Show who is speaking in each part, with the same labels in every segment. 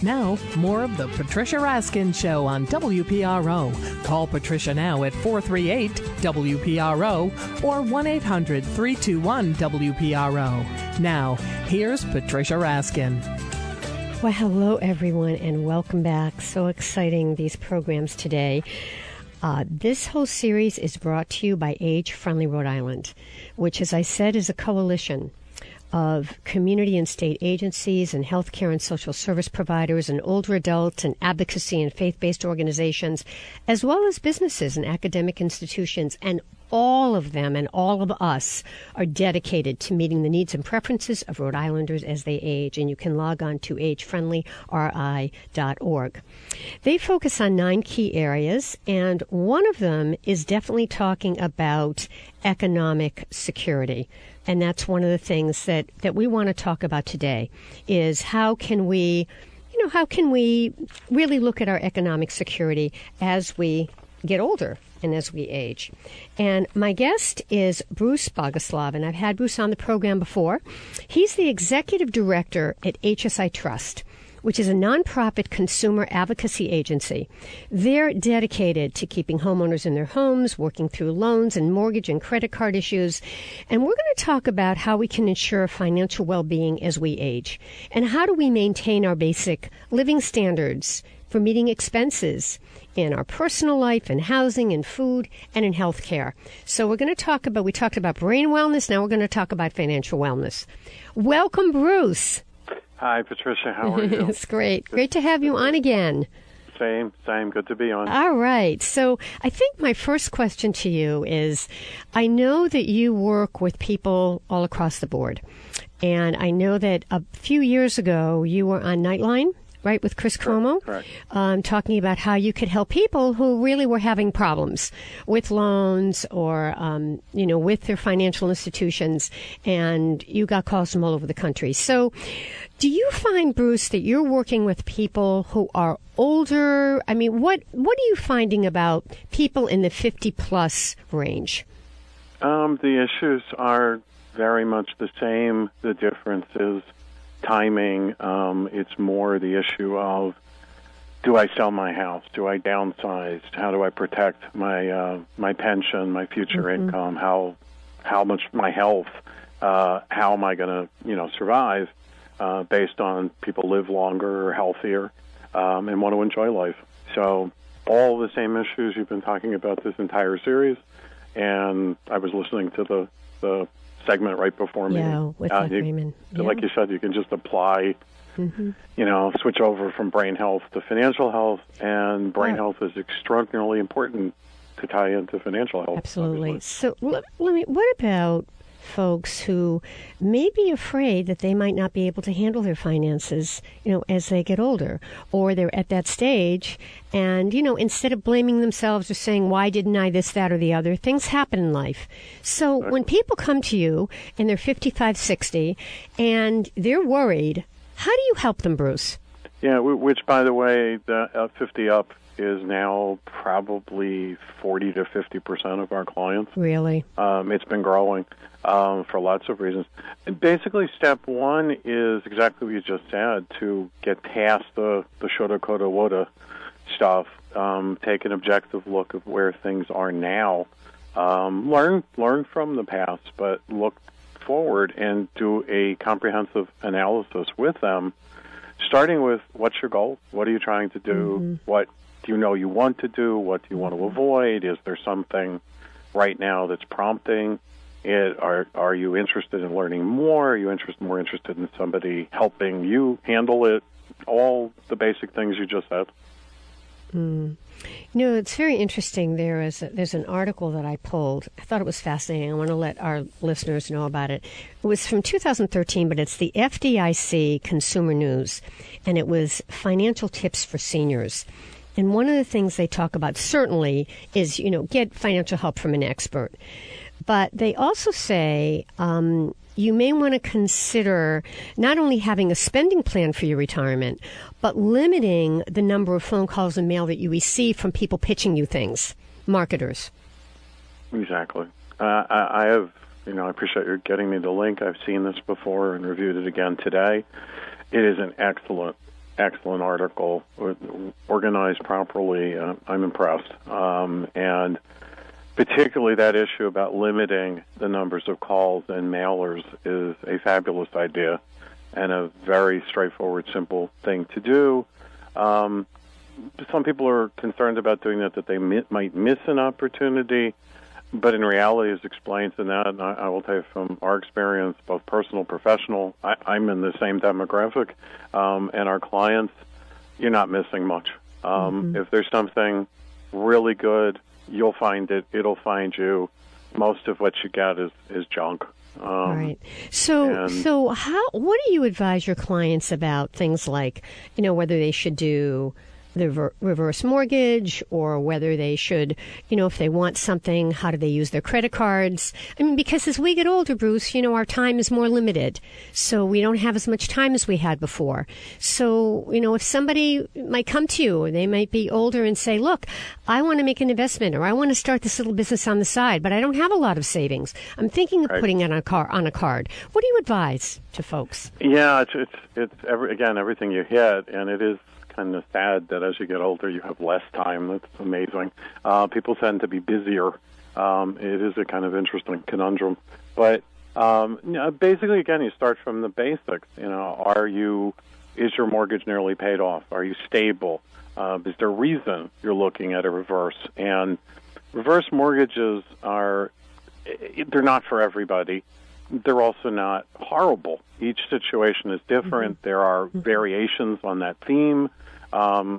Speaker 1: Now, more of the Patricia Raskin Show on WPRO. Call Patricia now at 438-WPRO or 1-800-321-WPRO. Now, here's Patricia Raskin.
Speaker 2: Well, hello, everyone, and welcome back. So exciting, these programs today. This whole series is brought to you by Age Friendly Rhode Island, which, as I said, is a coalition of community and state agencies and healthcare and social service providers and older adults and advocacy and faith-based organizations, as well as businesses and academic institutions. And all of them and all of us are dedicated to meeting the needs and preferences of Rhode Islanders as they age. And you can log on to agefriendlyri.org. They focus on 9 key areas, and one of them is definitely talking about economic security. And that's one of the things that we want to talk about today is how can we really look at our economic security as we get older and as we age. And my guest is Bruce Bogoslav, and I've had Bruce on the program before. He's the executive director at HSI Trust, which is a nonprofit consumer advocacy agency. They're dedicated to keeping homeowners in their homes, working through loans and mortgage and credit card issues. And we're going to talk about how we can ensure financial well-being as we age. And how do we maintain our basic living standards for meeting expenses in our personal life, in housing, in food, and in health care. So we talked about brain wellness. Now we're going to talk about financial wellness. Welcome, Bruce.
Speaker 3: Hi, Patricia. How are you?
Speaker 2: It's great. Great to have you on again.
Speaker 3: Same. Good to be on.
Speaker 2: All right. So I think my first question to you is, I know that you work with people all across the board. And I know that a few years ago you were on Nightline, right, with Chris Cuomo,
Speaker 3: correct.
Speaker 2: Talking about how you could help people who really were having problems with loans or, with their financial institutions, and you got calls from all over the country. So do you find, Bruce, that you're working with people who are older? I mean, what are you finding about people in the 50-plus range?
Speaker 3: The issues are very much the same. The difference is timing. It's more the issue of, do I sell my house? Do I downsize? How do I protect my pension, my future income? How much my health? How am I going to survive? Based on people live longer or healthier and want to enjoy life. So all the same issues you've been talking about this entire series, and I was listening to the segment right before me.
Speaker 2: Yeah, with Raymond. Yeah.
Speaker 3: Like you said, you can just apply, switch over from brain health to financial health, and brain health is extraordinarily important to tie into financial health.
Speaker 2: Absolutely.
Speaker 3: Obviously.
Speaker 2: So what about folks who may be afraid that they might not be able to handle their finances, as they get older, or they're at that stage, and, instead of blaming themselves or saying, why didn't I this, that, or the other, things happen in life. So when people come to you and they're 55, 60, and they're worried, how do you help them, Bruce?
Speaker 3: Yeah, which, by the way, the 50 up is now probably 40 to 50% of our clients.
Speaker 2: Really?
Speaker 3: It's been growing for lots of reasons. And basically, step one is exactly what you just said, to get past the shoulda, coulda, woulda stuff, take an objective look of where things are now, learn from the past, but look forward and do a comprehensive analysis with them, starting with, what's your goal? What are you trying to do? What do you know you want to do? What do you want to avoid? Is there something right now that's prompting it? Are you interested in learning more? Are you more interested in somebody helping you handle it? All the basic things you just said.
Speaker 2: It's very interesting. There's an article that I pulled. I thought it was fascinating. I want to let our listeners know about it. It was from 2013, but it's the FDIC Consumer News, and it was financial tips for seniors. And one of the things they talk about certainly is, get financial help from an expert. But they also say you may want to consider not only having a spending plan for your retirement, but limiting the number of phone calls and mail that you receive from people pitching you things, marketers.
Speaker 3: Exactly. I have, I appreciate you getting me the link. I've seen this before and reviewed it again today. It is an excellent excellent article, organized properly. I'm impressed. And particularly that issue about limiting the numbers of calls and mailers is a fabulous idea and a very straightforward, simple thing to do. Some people are concerned about doing that they might miss an opportunity, but in reality, as explained in that, and I will tell you from our experience, both personal, professional, I'm in the same demographic, and our clients, you're not missing much. If there's something really good, you'll find it. It'll find you. Most of what you get is junk.
Speaker 2: Right. So what do you advise your clients about things like, whether they should do the reverse mortgage, or whether they should, if they want something, how do they use their credit cards? I mean, because as we get older, Bruce, our time is more limited. So we don't have as much time as we had before. So, if somebody might come to you, or they might be older and say, look, I want to make an investment, or I want to start this little business on the side, but I don't have a lot of savings. I'm thinking of putting it on a card. What do you advise to folks?
Speaker 3: Yeah, it's everything you hit, and it is kind of sad that as you get older, you have less time. That's amazing. People tend to be busier. It is a kind of interesting conundrum. But basically, again, you start from the basics. Is your mortgage nearly paid off? Are you stable? Is there a reason you're looking at a reverse? And reverse mortgages they're not for everybody. They're also not horrible. Each situation is different. There are variations on that theme. And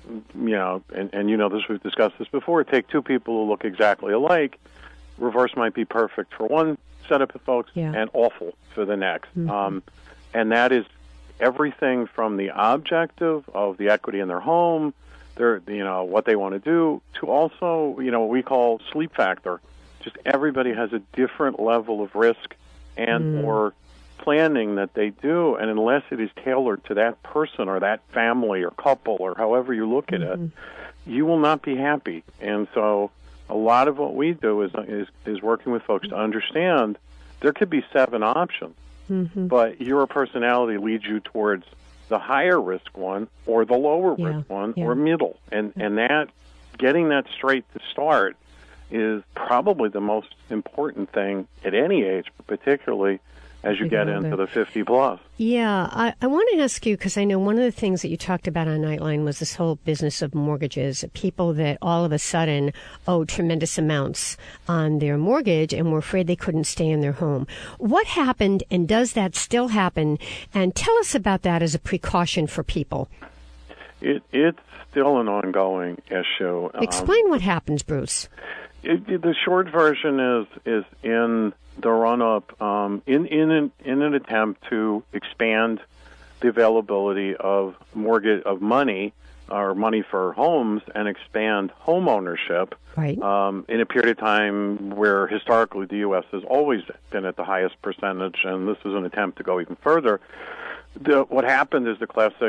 Speaker 3: this, we've discussed this before. Take two people who look exactly alike. Reverse might be perfect for one set of folks and awful for the next. And that is everything from the objective of the equity in their home, what they want to do, to also, what we call sleep factor. Just everybody has a different level of risk and or planning that they do, and unless it is tailored to that person or that family or couple or however you look at it, you will not be happy. And so a lot of what we do is working with folks to understand there could be 7 options, but your personality leads you towards the higher risk one or the lower risk one or middle. And that, getting that straight to start is probably the most important thing at any age, but particularly as you get into the 50 plus.
Speaker 2: Yeah, I want to ask you, because I know one of the things that you talked about on Nightline was this whole business of mortgages, people that all of a sudden owe tremendous amounts on their mortgage and were afraid they couldn't stay in their home. What happened, and does that still happen? And tell us about that as a precaution for people.
Speaker 3: It's still an ongoing issue.
Speaker 2: Explain what happens, Bruce.
Speaker 3: The short version is in the run-up, in an attempt to expand the availability of money or money for homes and expand home ownership.
Speaker 2: Right.
Speaker 3: In a period of time where historically the U.S. has always been at the highest percentage, and this is an attempt to go even further. What happened is the classic,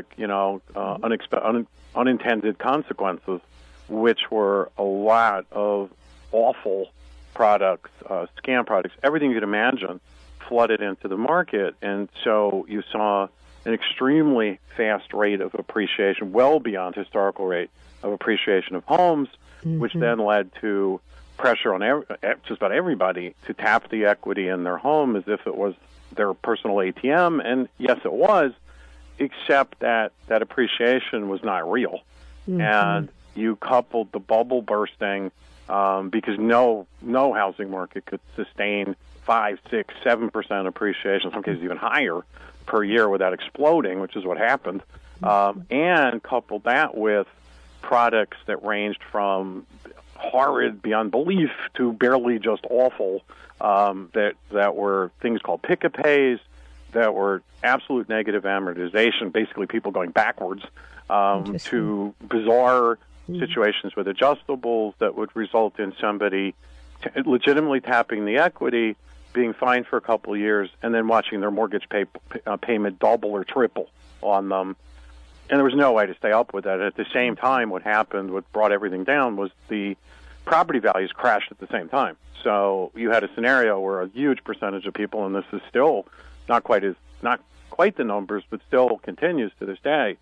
Speaker 3: unintended consequences, which were a lot of awful products, scam products, everything you could imagine flooded into the market. And so you saw an extremely fast rate of appreciation, well beyond historical rate of appreciation of homes, which then led to pressure on just about everybody to tap the equity in their home as if it was their personal ATM. And yes, it was, except that appreciation was not real. And you coupled the bubble bursting, because no housing market could sustain 5, 6, 7% appreciation, in some cases even higher per year without exploding, which is what happened. And coupled that with products that ranged from horrid beyond belief to barely just awful, that were things called pick-a-pays, that were absolute negative amortization, basically people going backwards, to bizarre situations with adjustables that would result in somebody legitimately tapping the equity, being fined for a couple of years, and then watching their mortgage payment double or triple on them. And there was no way to stay up with that. At the same time, what brought everything down was the property values crashed at the same time. So you had a scenario where a huge percentage of people, and this is still not quite the numbers, but still continues to this day,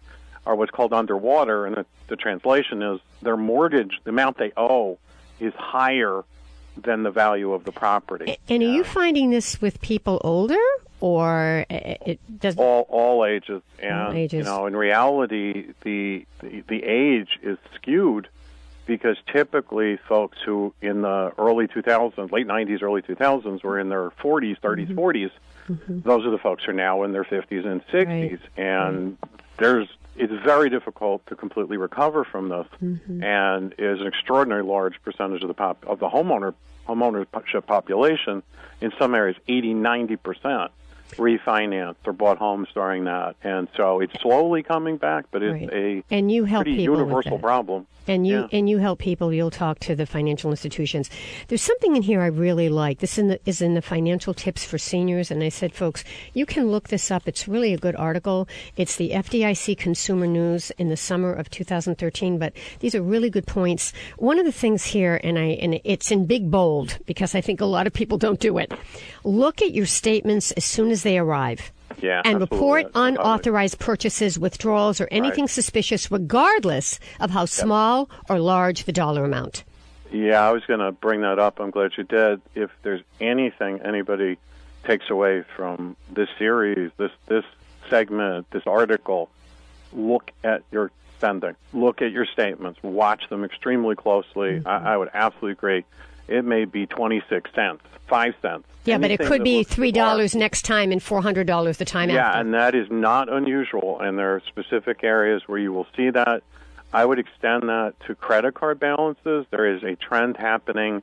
Speaker 3: are what's called underwater, and the translation is their mortgage, the amount they owe, is higher than the value of the property.
Speaker 2: And are you finding this with people older, or it does
Speaker 3: all ages? And
Speaker 2: all ages.
Speaker 3: In reality, the age is skewed because typically folks who in the early 2000s, late 90s, early 2000s, were in their 40s, 30s, 40s. Those are the folks who are now in their 50s and 60s, and it's very difficult to completely recover from this, and is an extraordinarily large percentage of the homeownership population. In some areas, 80-90% refinanced or bought homes during that, and so it's slowly coming back, but it's a pretty universal problem.
Speaker 2: And you help people. You'll talk to the financial institutions. There's something in here I really like. This is in the financial tips for seniors. And I said, folks, you can look this up. It's really a good article. It's the FDIC Consumer News in the summer of 2013. But these are really good points. One of the things here, and it's in big bold because I think a lot of people don't do it. Look at your statements as soon as they arrive.
Speaker 3: Yeah,
Speaker 2: and
Speaker 3: absolutely.
Speaker 2: report unauthorized purchases, withdrawals, or anything suspicious, regardless of how small or large the dollar amount.
Speaker 3: Yeah, I was going to bring that up. I'm glad you did. If there's anything anybody takes away from this series, this segment, this article, look at your spending. Look at your statements. Watch them extremely closely. I would absolutely agree. It may be 26 cents, 5 cents.
Speaker 2: Yeah, but it could be $3 next time and $400 the time after.
Speaker 3: Yeah, and that is not unusual, and there are specific areas where you will see that. I would extend that to credit card balances. There is a trend happening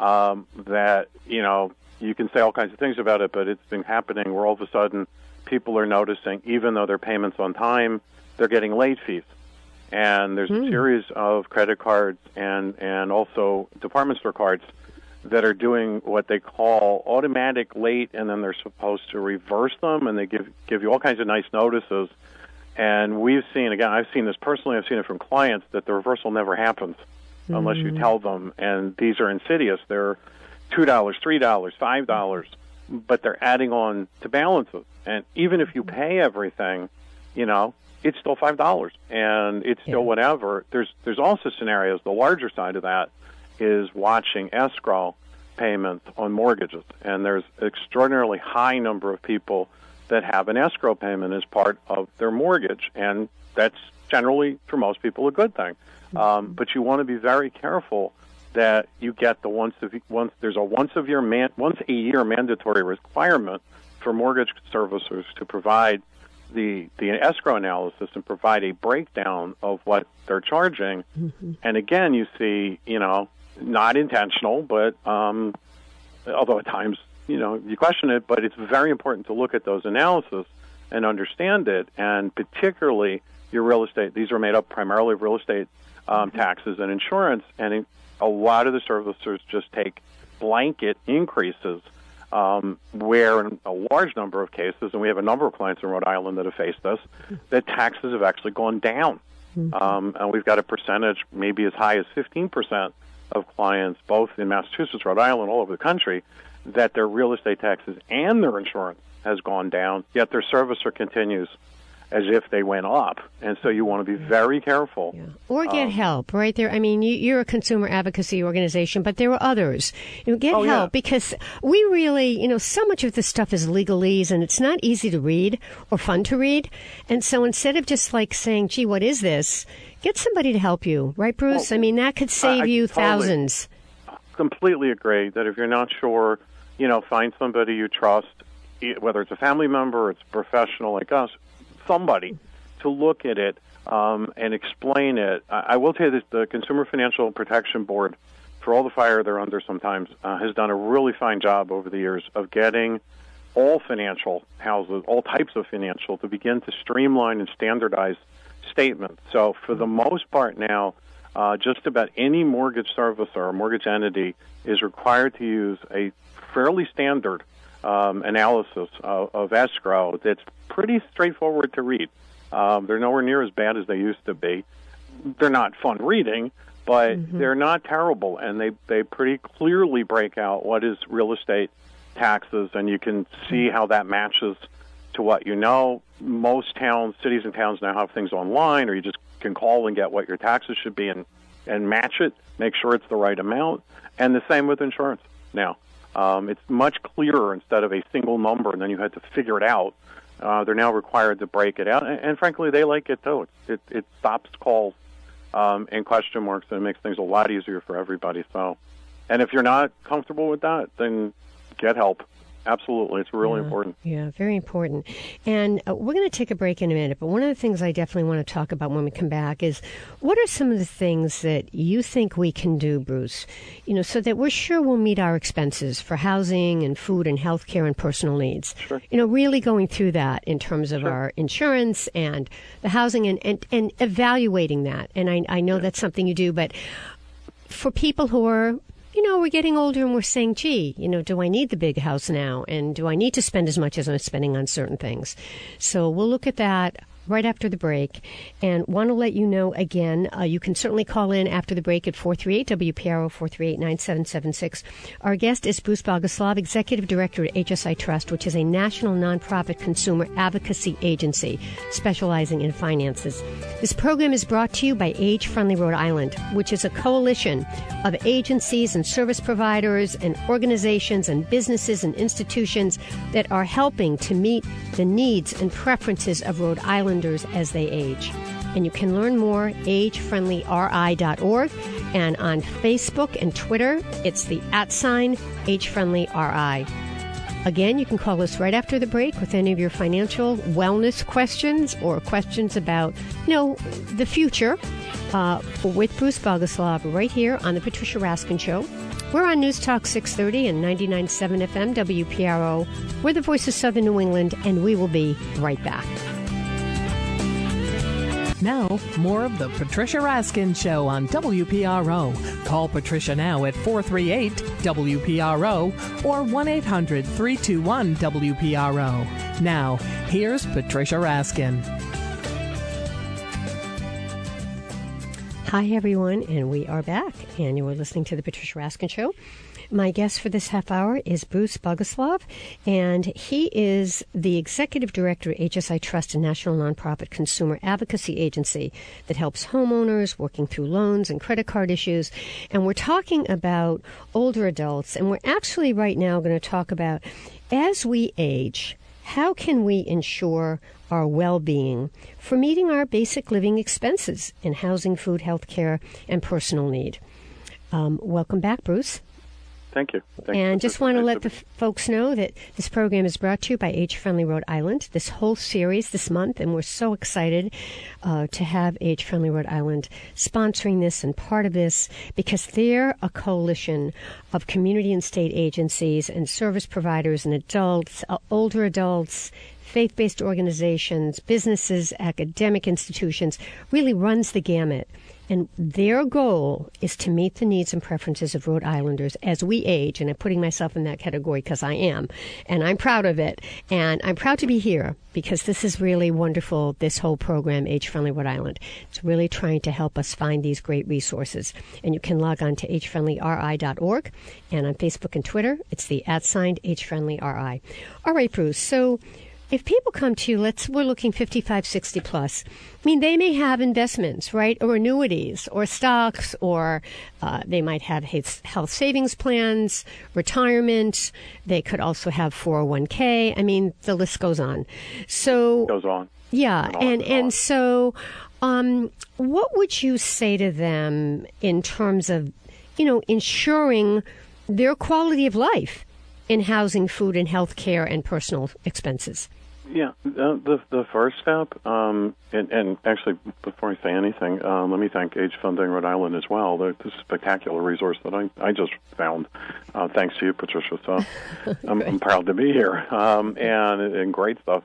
Speaker 3: that, you can say all kinds of things about it, but it's been happening where all of a sudden people are noticing, even though their payments on time, they're getting late fees. And there's a series of credit cards and also department store cards that are doing what they call automatic late, and then they're supposed to reverse them, and they give you all kinds of nice notices. And we've seen, again, I've seen this personally, I've seen it from clients, that the reversal never happens unless you tell them. And these are insidious. They're $2, $3, $5, but they're adding on to balances. And even if you pay everything, it's still $5, and it's still whatever. There's also scenarios, the larger side of that is watching escrow payments on mortgages, and there's an extraordinarily high number of people that have an escrow payment as part of their mortgage, and that's generally, for most people, a good thing. But you want to be very careful that you get the once a year mandatory requirement for mortgage servicers to provide the escrow analysis and provide a breakdown of what they're charging. And again, you see, not intentional, but although at times, you question it, but it's very important to look at those analysis and understand it. And particularly your real estate, these are made up primarily of real estate taxes and insurance, and a lot of the servicers just take blanket increases where in a large number of cases, and we have a number of clients in Rhode Island that have faced this, that taxes have actually gone down. And we've got a percentage maybe as high as 15% of clients, both in Massachusetts, Rhode Island, all over the country, that their real estate taxes and their insurance has gone down, yet their servicer continues as if they went up. And so you want to be very careful.
Speaker 2: Yeah. Or get help, right there. I mean, you're a consumer advocacy organization, but there are others. Get help because we really, so much of this stuff is legalese, and it's not easy to read or fun to read. And so instead of just like saying, gee, what is this? Get somebody to help you, right, Bruce? Well, I mean, that could save you thousands.
Speaker 3: Completely agree that if you're not sure, find somebody you trust, whether it's a family member or it's a professional like us, somebody to look at it and explain it. I will tell you this, the Consumer Financial Protection Board, for all the fire they're under sometimes, has done a really fine job over the years of getting all financial houses, all types of financial, to begin to streamline and standardize statements. So for the most part now, just about any mortgage servicer or mortgage entity is required to use a fairly standard analysis of escrow that's pretty straightforward to read. They're nowhere near as bad as they used to be. They're not fun reading, but they're not terrible, and they pretty clearly break out what is real estate taxes, and you can see how that matches to what you know. Most towns, cities and towns now have things online, or you just can call and get what your taxes should be and match it, make sure it's the right amount. And the same with insurance now. It's much clearer instead of a single number, and then you had to figure it out. They're now required to break it out, and frankly, they like it too. It stops calls and question marks, and it makes things a lot easier for everybody. So, and if you're not comfortable with that, then get help. Absolutely. It's really important.
Speaker 2: Yeah, very important. And we're going to take a break in a minute, but one of the things I definitely want to talk about when we come back is what are some of the things that you think we can do, Bruce, so that we're sure we'll meet our expenses for housing and food and health care and personal needs.
Speaker 3: Sure.
Speaker 2: Really going through that in terms of our insurance and the housing and evaluating that. And I know that's something you do, but for people who are we're getting older and we're saying, gee, do I need the big house now? And do I need to spend as much as I'm spending on certain things? So we'll look at that right after the break. And want to let you know again, you can certainly call in after the break at 438-WPRO, 438-9776. Our guest is Bruce Bogoslav, Executive Director at HSI Trust, which is a national nonprofit consumer advocacy agency specializing in finances. This program is brought to you by Age Friendly Rhode Island, which is a coalition of agencies and service providers and organizations and businesses and institutions that are helping to meet the needs and preferences of Rhode Islanders as they age. And you can learn more agefriendlyri.org, and on Facebook and Twitter, it's the @AgeFriendlyRI. Again, you can call us right after the break with any of your financial wellness questions or questions about, the future with Bruce Bogoslav right here on The Patricia Raskin Show. We're on News Talk 630 and 99.7 FM WPRO. We're the voice of Southern New England, and we will be right back.
Speaker 1: Now, more of the Patricia Raskin Show on WPRO. Call Patricia now at 438-WPRO or 1-800-321-WPRO. Now, here's Patricia Raskin.
Speaker 2: Hi, everyone, and we are back, and you are listening to The Patricia Raskin Show. My guest for this half hour is Bruce Bogoslav, and he is the Executive Director at HSI Trust, a national nonprofit consumer advocacy agency that helps homeowners working through loans and credit card issues. And we're talking about older adults, and we're actually right now going to talk about, as we age, how can we ensure our well-being for meeting our basic living expenses in housing, food, health care, and personal need. Welcome back, Bruce.
Speaker 3: Thank you.
Speaker 2: And just want to let the folks know that this program is brought to you by Age Friendly Rhode Island, this whole series this month, and we're so excited to have Age Friendly Rhode Island sponsoring this and part of this because they're a coalition of community and state agencies and service providers and adults, older adults, faith-based organizations, businesses, academic institutions, really runs the gamut. And their goal is to meet the needs and preferences of Rhode Islanders as we age. And I'm putting myself in that category because I am. And I'm proud of it. And I'm proud to be here because this is really wonderful, this whole program, Age Friendly Rhode Island. It's really trying to help us find these great resources. And you can log on to agefriendlyri.org. And on Facebook and Twitter, it's the @AgeFriendlyRI. All right, Bruce. So if people come to you, we're looking 55, 60 plus. I mean, they may have investments, right, or annuities, or stocks, or they might have health savings plans, retirement. They could also have 401k. I mean, the list goes on. So
Speaker 3: goes on.
Speaker 2: Yeah, and so, what would you say to them in terms of, ensuring their quality of life in housing, food, and health care and personal expenses?
Speaker 3: Yeah, the first step, and actually, before I say anything, let me thank Age Funding Rhode Island as well. This is a spectacular resource that I just found, thanks to you, Patricia. So I'm proud to be here, and great stuff.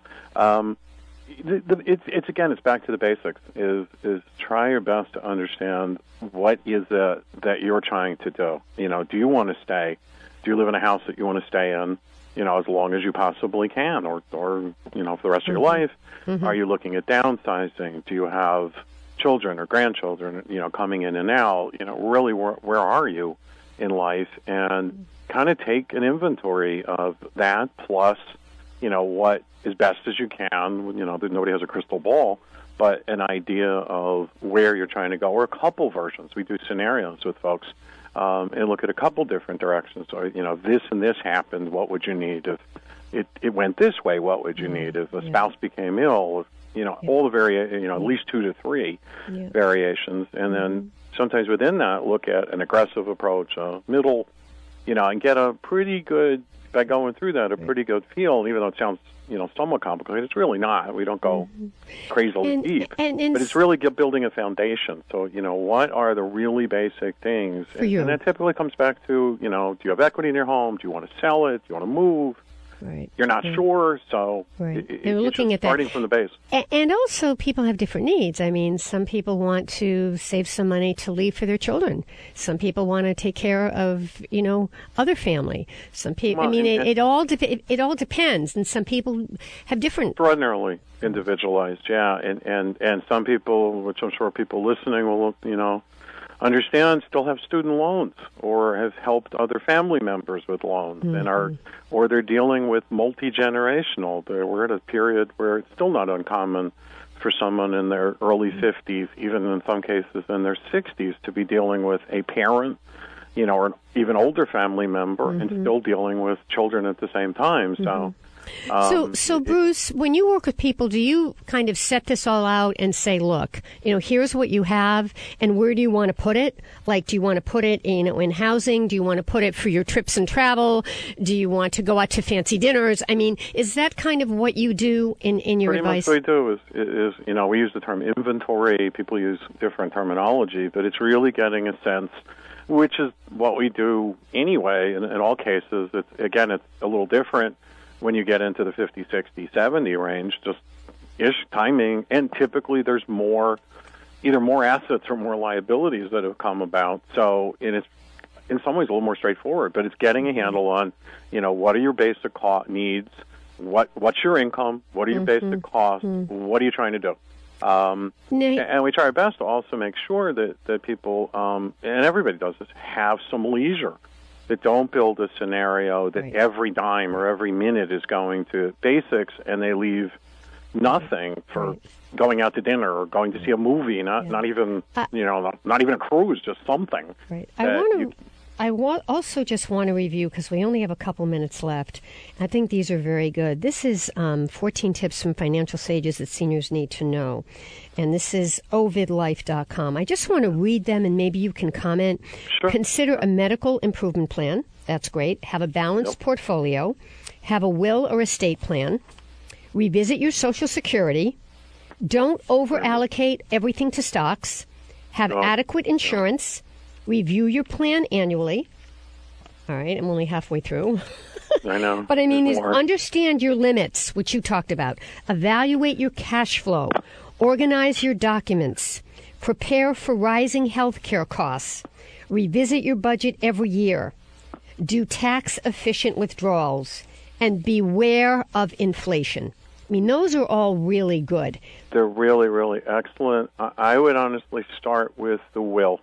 Speaker 3: It's back to the basics. Is try your best to understand what is it that you're trying to do. Do you want to stay? Do you live in a house that you want to stay in? As long as you possibly can, or for the rest of your life. Mm-hmm. Are you looking at downsizing? Do you have children or grandchildren, coming in and out? Really, where are you in life? And kind of take an inventory of that, plus, what as best as you can. Nobody has a crystal ball, but an idea of where you're trying to go, or a couple versions. We do scenarios with folks and look at a couple different directions. So, this and this happened, what would you need? If it went this way, what would you need? If a spouse became ill, all the at least 2 to 3 variations. And then sometimes within that, look at an aggressive approach, a middle, and get a pretty good, by going through that, a pretty good feel, even though it sounds, somewhat complicated. It's really not. We don't go crazily deep. But it's really building a foundation. So, what are the really basic things?
Speaker 2: For you.
Speaker 3: And that typically comes back to, do you have equity in your home? Do you want to sell it? Do you want to move?
Speaker 2: Right.
Speaker 3: You're not sure, so
Speaker 2: We're looking at
Speaker 3: starting
Speaker 2: that.
Speaker 3: from the base.
Speaker 2: And also, people have different needs. I mean, some people want to save some money to leave for their children. Some people want to take care of, other family. Some people.
Speaker 3: Well,
Speaker 2: it all depends, and some people have different.
Speaker 3: Extraordinarily individualized, yeah. And some people, which I'm sure people listening will, understand, still have student loans or have helped other family members with loans or they're dealing with multi-generational. We're at a period where it's still not uncommon for someone in their early 50s, even in some cases in their 60s, to be dealing with a parent, or an even older family member and still dealing with children at the same time.
Speaker 2: So Bruce, when you work with people, do you kind of set this all out and say, look, here's what you have, and where do you want to put it? Like, do you want to put it, in housing? Do you want to put it for your trips and travel? Do you want to go out to fancy dinners? I mean, is that kind of what you do in your advice?
Speaker 3: Pretty much what we do is we use the term inventory. People use different terminology, but it's really getting a sense, which is what we do anyway in all cases. It's a little different when you get into the 50, 60, 70 range, just timing, and typically there's either more assets or more liabilities that have come about. So it's in some ways a little more straightforward, but it's getting a handle on, what are your basic needs, what's your income, what are your basic costs, what are you trying to do? And we try our best to also make sure that people, and everybody does this, have some leisure. That don't build a scenario that every dime or every minute is going to basics, and they leave nothing for going out to dinner or going to see a movie. Not even not even a cruise, just something.
Speaker 2: Right. I also just want to review, because we only have a couple minutes left. I think these are very good. This is 14 tips from financial sages that seniors need to know. And this is ovidlife.com. I just want to read them, and maybe you can comment.
Speaker 3: Sure.
Speaker 2: Consider a medical improvement plan. That's great. Have a balanced portfolio. Have a will or estate plan. Revisit your Social Security. Don't over-allocate everything to stocks. Have adequate insurance. Review your plan annually. All right, I'm only halfway through.
Speaker 3: I know.
Speaker 2: But I mean, understand your limits, which you talked about. Evaluate your cash flow. Organize your documents. Prepare for rising health care costs. Revisit your budget every year. Do tax-efficient withdrawals. And beware of inflation. I mean, those are all really good.
Speaker 3: They're really, really excellent. I would honestly start with the will.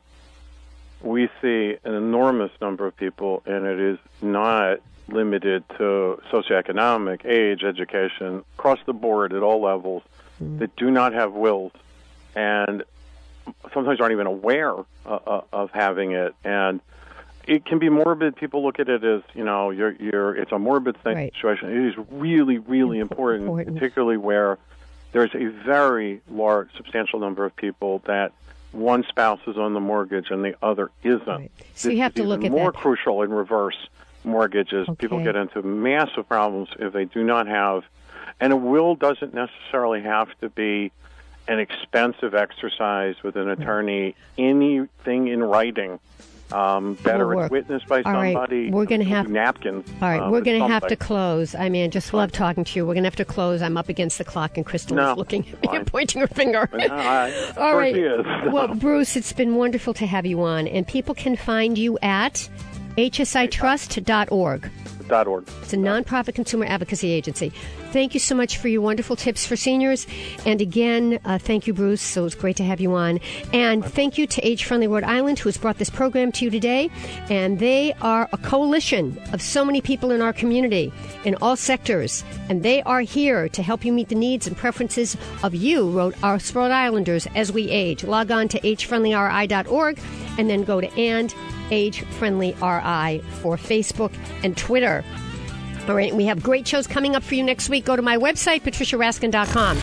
Speaker 3: We see an enormous number of people, and it is not limited to socioeconomic, age, education, across the board at all levels, that do not have wills, and sometimes aren't even aware of having it. And it can be morbid. People look at it as, it's a morbid situation. It is really, really important, particularly where there's a very large, substantial number of people that one spouse is on the mortgage and the other isn't.
Speaker 2: Right. So you have to look at that.
Speaker 3: More crucial in reverse mortgages.
Speaker 2: Okay.
Speaker 3: People get into massive problems if they do not have, and a will doesn't necessarily have to be an expensive exercise with an attorney. Anything in writing, better it's witnessed by somebody.
Speaker 2: Right. We're going to have
Speaker 3: napkins.
Speaker 2: All right, we're going to have to close. I mean, just love talking to you. We're going to have to close. I'm up against the clock, and Crystal is looking at me and pointing her finger. All right. Well, Bruce, it's been wonderful to have you on, and people can find you at HSITrust.org.
Speaker 3: .org.
Speaker 2: It's a nonprofit consumer advocacy agency. Thank you so much for your wonderful tips for seniors. And again, thank you, Bruce. So it was great to have you on. And thank you to Age Friendly Rhode Island, who has brought this program to you today. And they are a coalition of so many people in our community in all sectors. And they are here to help you meet the needs and preferences of you, us Rhode Islanders, as we age. Log on to agefriendlyri.org and then go to Age Friendly RI for Facebook and Twitter. All right, we have great shows coming up for you next week. Go to my website, patriciaraskin.com.